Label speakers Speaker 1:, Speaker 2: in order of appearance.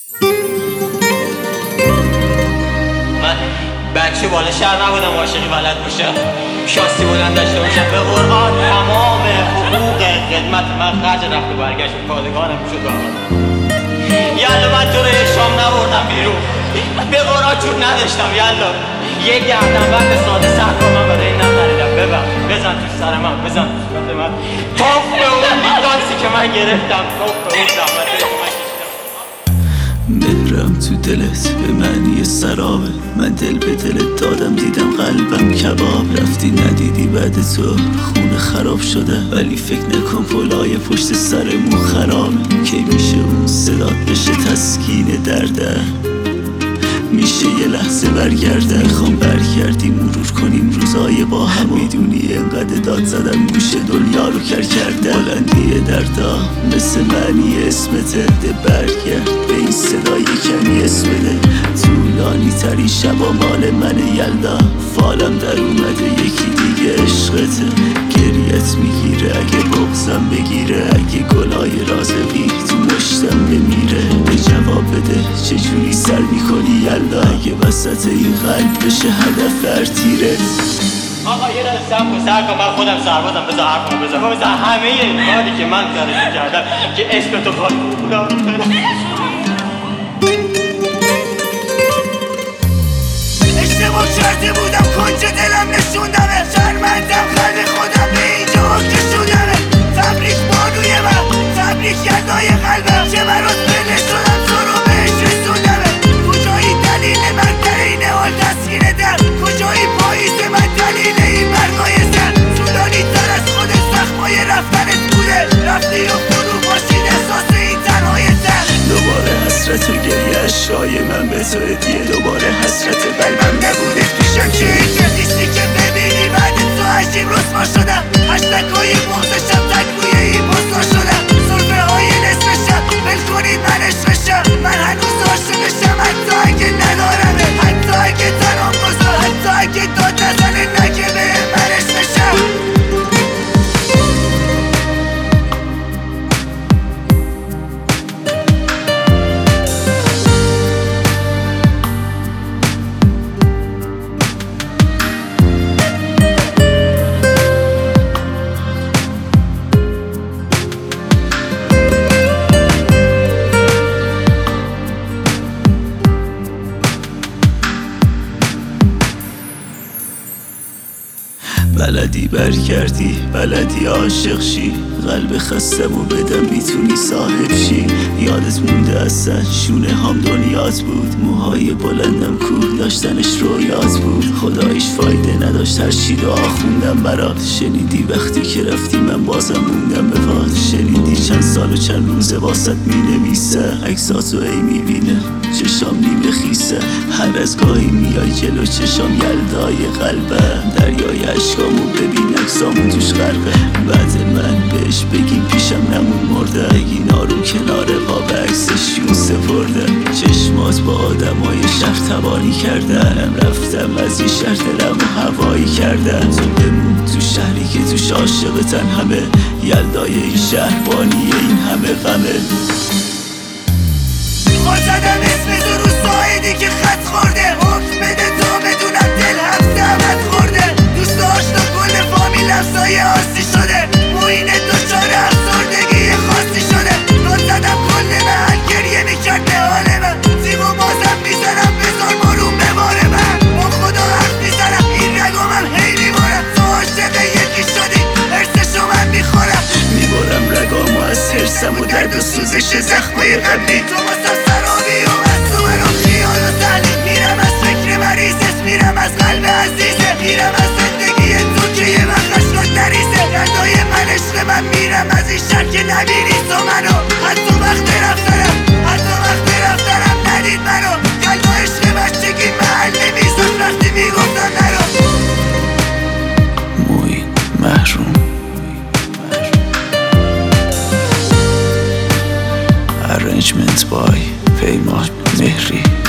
Speaker 1: من بچه بالا شهر نبودم عاشقی بلد باشم، شاستی بلند داشته باشم، به قرآن تمام حقوق خدمت من خرج رفت و برگشت پادگانم شد و یالا من تو رو شام نبردم بیرون، به قرآن چون نداشتم یالا یه گردنبند ساده سرکا من برای این نخریدم، بزن تو سر من، بزن تو صورت من، توف به اون لیتانسی که من گرفتم، توف به اون زحمتی که من
Speaker 2: مهرم تو دلت به معنی سرابه، من دل به دلت دادم دیدم قلبم کباب، رفتی ندیدی بعد تو خونه خراب شده، ولی فکر نکن پلای پشت سرمون خرابه، که میشه اون صدات بشه تسکین درده، میشه یه لحظه برگرده، میخوام برگردیم مرور کنیم روزای با هم، میدونی انقدر داد زدم گوش دنیا رو کر کرده، بلندی دردا مثل معنی اسمته، ده برگرد به این صدای کمی اسم ده، طولانی تری شبا مال من یلدا، فالم در اومده یکی دیگه عشقته، گریت میگیره اگه بغزم بگیره، اگه گلای رازقی تو مشتم بمیره، به جواب بده چجوری سر میکنی یلدا، اگه وسط این قلب بشه هدف هر تیره.
Speaker 1: آقا یه دل سب کن سر کن، من خودم سربازم، بذار حرفمو بزن همه این کاری که من سرشون کردم که عشق تو کار بودم
Speaker 3: اشتباه کرده بودم کنج دلم نشوندمه، شرمندم خلق خودم به اینجا کشوندمه، تبریک بانوی من، تبریک یلدای قلبم، چه برات بله شدم تو رو بهش رسوندمه، کجایی دلیل من در این حال تسکین در، کجایی پاییز من دلیل این برگای سر، طولانی تر از خود زخمای رفتنت بوده، رفتی و فرو باشید احساس این تنهای سر،
Speaker 2: دوباره حسرت و گریه اشکای من به تو هدیه، دوباره حسرت قلبم
Speaker 3: نبوده پیشم که اینکه نیستی که ببینی بعد تو عجیب رسوا شدم، هشتگهای بغزشم تکوی این بزا شدم، صرفه های نصف شب بل کنید من عشقشم، من هنوز عاشقشم حتی اگه ندارمه، حتی اگه تنام گذار، حتی اگه داد نزنه نگه به من عشقشم.
Speaker 2: بلدی برگردی، بلدی عاشق شی، قلب خستمو بدم میتونی صاحب شی، یادت مونده اصلا شونه هم دنیات بود، موهای بلندم کوه داشتنش رویات بود، خدایش فایده نداشت هر چی دعا خوندم برات، شنیدی وقتی که رفتی من بازم موندم به پات، شنیدی چند سال و چند روزه واسط مینویسه، عکساتو ای میبینه چشام نیمه خیسه، هر از گاهی میای جلو چشام یلدای قلبم، دریای عشقامو ببین عکسامو توش غرقه، بعد من بهش بگیم پیشم نمون مرده، بگین آروم کنار قاب عکسش یون سپرده، چشمات با آدمای شهر تبانی کردن، رفتم از این شهر دلم و هوایی کردن، تو بمون تو شهری که توش عاشقتن همه، یلدای این شهر بانی این همه غمه،
Speaker 3: زدم اسم تو رو سایدی که خط خورده، حکم بده تا بدونم دل هم زحمت خورده، دوست آشنا کل فامیل افزای آسی شده، موین دچار افسردگی خاصی شده، داد زدم کل محل گریه میکرد به حال من، تیم و بازم میزنم بذار بارون بباره من، با خدا حرف میزنم این رگامم هی میبارم، تو عاشق یکی شدی حرسشو من میخورم،
Speaker 2: میبارم رگامو از حرسم و درد و سوزش زخمای قبلی،
Speaker 3: تو واسم سرابی و مصومه رو خیال و تحلیل، میرم از فکر مریضت، میرم از قلب عزیزه، میرم از زندگی تو که یه وقت اشکات نریزه، گردای من عشق من، میرم از این شهر که نبینی تو منو، حتی وقت رفتنم، حتی وقت رفتنم ندید منو، قلب و عشق بچگی محل نمیزد وقتی میگفتم نرو.
Speaker 2: موین محروم Arrangement by پیمان مهری.